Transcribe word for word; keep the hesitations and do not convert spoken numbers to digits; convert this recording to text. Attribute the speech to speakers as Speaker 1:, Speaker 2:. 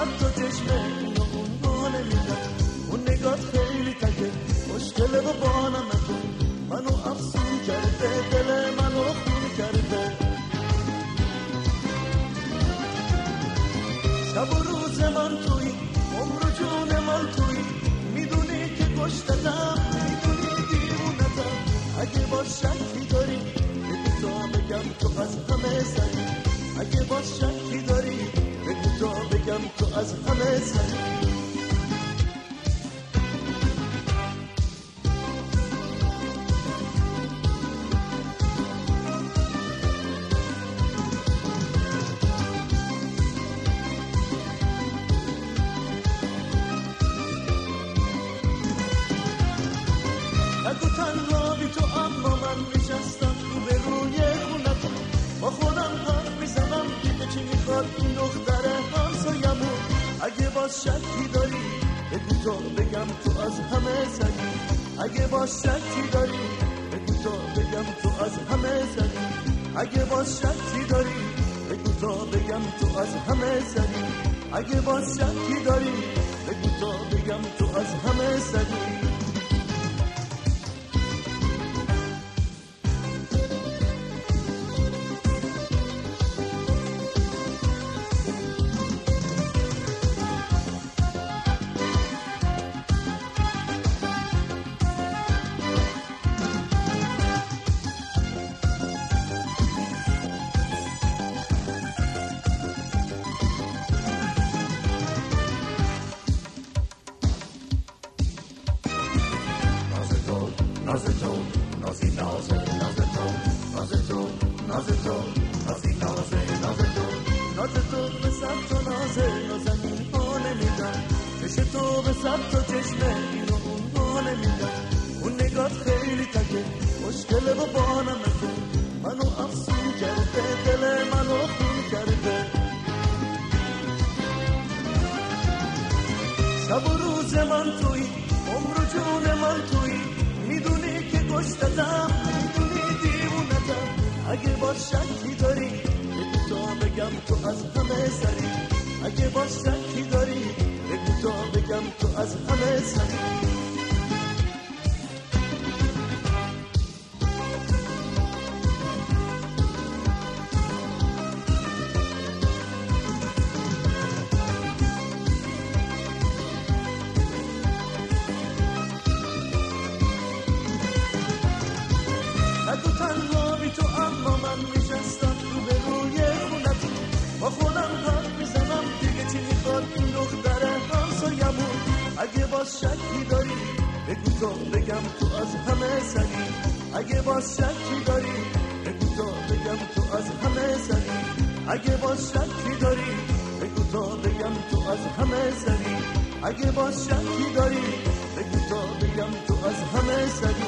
Speaker 1: صد تا چشمه اینو اون رو نمیدن. اون نگات خیلی تکه مشکل با بانمته، منو افسون کرده دل منو خون کرده. شب و روز من توی، عمر و جون من توی، میدونی که کشتتم، میدونی دیوونتم. اگه با شکی داری بگو تا بگم تو از همه سری، اگه با شکی داری بگو تا بگم تو از همه سری. نگو تنها بی تو، اما من نشستم رو به روی خونتون، با خودم حرف میزنم دیگه چی میخواد این دختر همسایمون. اگه باز شکی داری بگو تا بگم تو از همه سری، اگه باز شکی داری بگو تا بگم تو از همه سری، اگه باز شکی داری بگو تا بگم تو از همه سری، اگه باز شکی داری بگو تا بگم تو از همه سری. ناز تو نازی ناز ناز تو ناز تو ناز تو نازی ناز ناز تو ناز تو به صد تا ناز نازنین ها نمیدن، چش تو به صد تا چشمه اینو اون ها نمیدن. اون نگات خیلی تکه مشکل با بانمته، منو افسون کرده دل منو خون کرده. شب و روز من توی، عمر و جون من توی، میدونی که کشتتم، میدونی دیوونتم. اگه باز شکی داری بگو تا بگم تو از همه سری، اگه باز شکی داری بگو تا بگم تو از همه سری. نگو تنها بی تو، اما من نشستم رو به روی خونتون، با خودم حرف میزنم دیگه چی میخواد این دختر همسایمون. اگه باز شکی داری بگو تا بگم تو از همه سری، اگه باز شکی داری بگو تا بگم تو از همه سری، اگه باز شکی داری بگو تا بگم تو از همه سری، اگه باز شکی داری بگو تا بگم تو از همه سری.